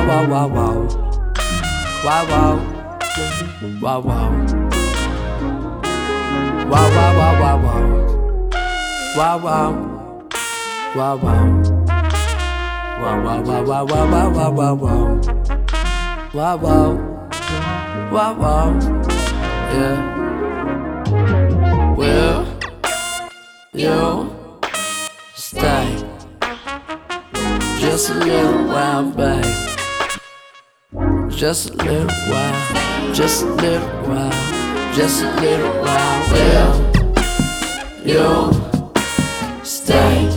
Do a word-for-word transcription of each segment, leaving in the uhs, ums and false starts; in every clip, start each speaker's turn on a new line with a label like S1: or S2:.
S1: wow, wow, wow. Wow, wow. Wow, wow. Wow, wow, wow, wow, wow. Wow, wow. Wow, wow. Wow, wow, wow, wow, wow, wow, wow, wow, wow. Wow, wow. Wow, wow. Yeah. Will you stay just a little while, babe? Just a little while, just a little while, just a little while. Will you stay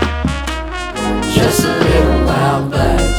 S1: just a little while, babe?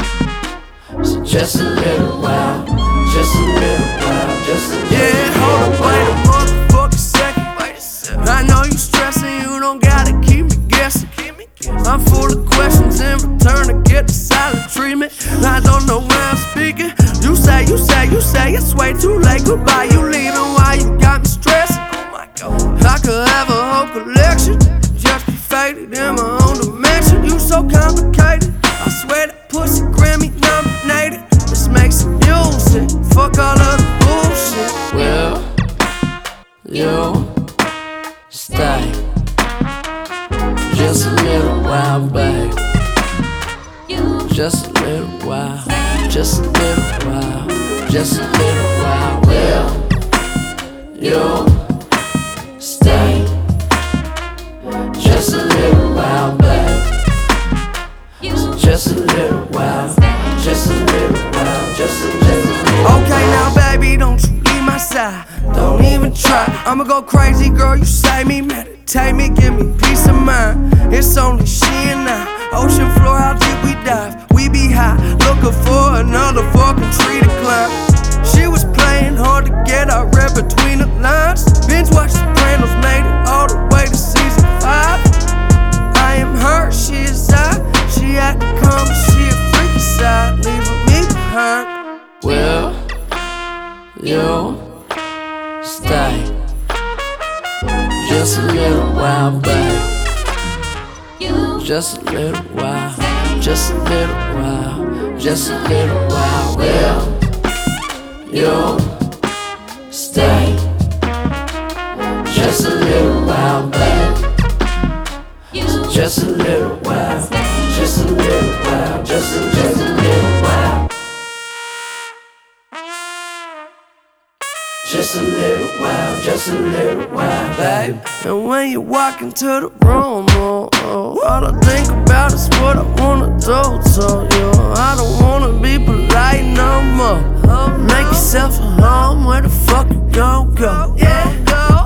S1: So just a little while, just a little while, just a little while.
S2: Yeah, hold up, wait a motherfucking second. I know you stressing, you don't gotta keep me guessing. I'm full of questions in return to get the silent treatment. I don't know where I'm speaking. You say, you say, you say it's way too late. Goodbye, you leaving, why you got me stressing? I could have a whole collection, just be faded in my own dimension. You so complicated, I swear that pussy Grammy nominated. This makes it music, fuck all of the bullshit.
S1: Will you stay just a little while, babe? Just a little while, just a little while, just a little while. Will you stay just a little while, babe? Just a little while, just a little while, just a little while.
S2: Okay, now baby, don't you leave my side. Don't even try. I'ma go crazy, girl, you save me. Meditate me, give me peace of mind. It's only she and I. Ocean floor, how deep we dive. We be high, looking for another fucking tree to climb. She was playing hard to get, I read between the lines. Binge watch Sopranos, made it all the way to season five. I am her, she is I. She acting calm, but she a freaky side, leaving me behind.
S1: Will you stay just a little while, babe? Just a little while, just a little while, just a little while. Will you stay just a little while, babe? Just a little while, just a little while, just a, just a little while. Just a little while, just a little while, babe.
S2: And when you walk into the room, oh, oh, all I think about is what I wanna do to you. I don't wanna be polite no more. Make yourself a home, where the fuck you gon' go? Yeah, go.